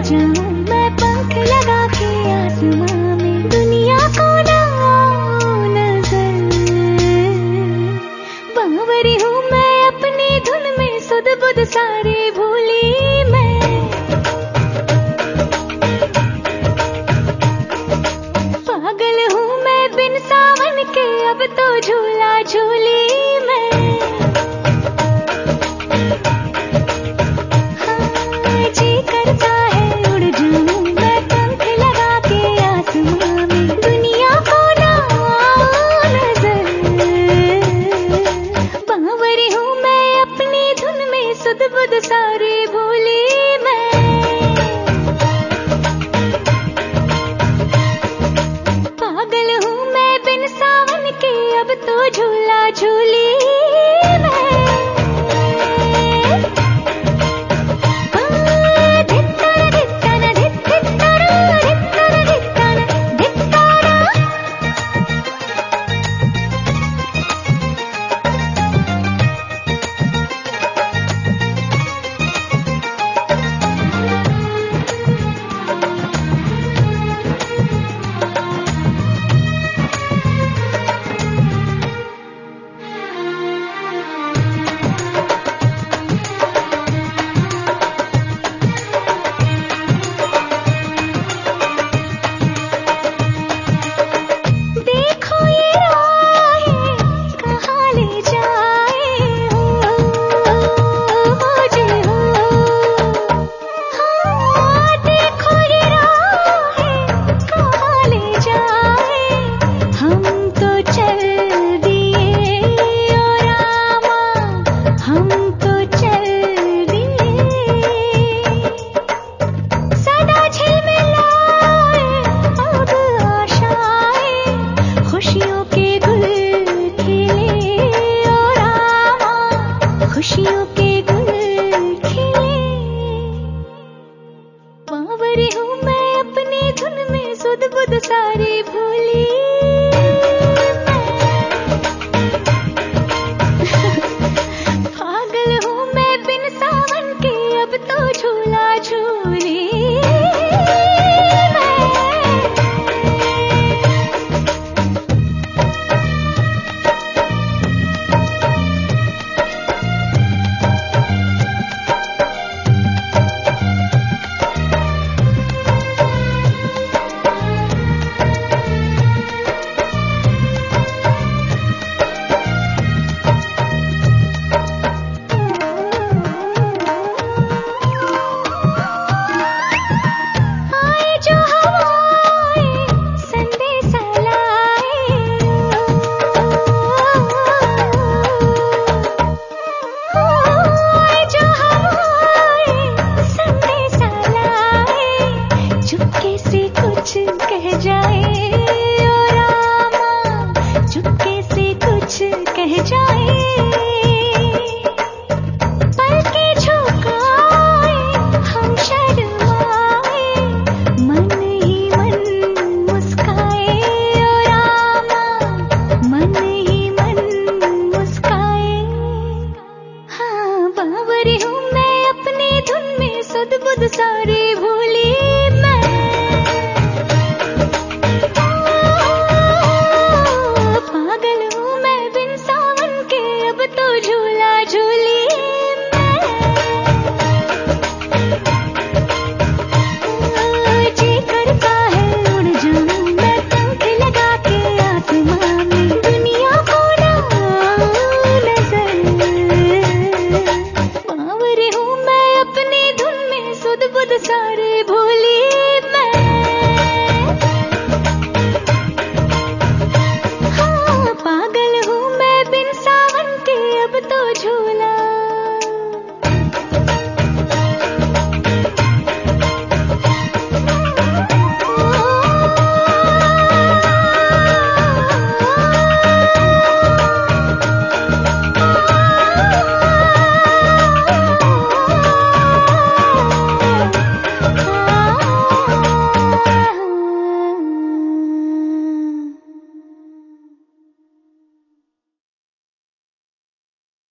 जाऊं मैं पंख लगा के आसमां में, दुनिया को ना नजर। बावरी हूँ मैं अपनी धुन में, सुध बुध सारे भूली मैं। पागल हूँ मैं बिन सावन के, अब तो झूला झूली मैं। जी करता है उड़ जाऊं मैं पंख लगा के आसमां में, दुनिया को ना नजर। बावरी हूँ मैं अपनी धुन में, सुध बुध सारे भूली मैं। पागल हूँ मैं बिन सावन के, अब तो झूला झूली मैं। खुशियों के गुल खिले। बावरी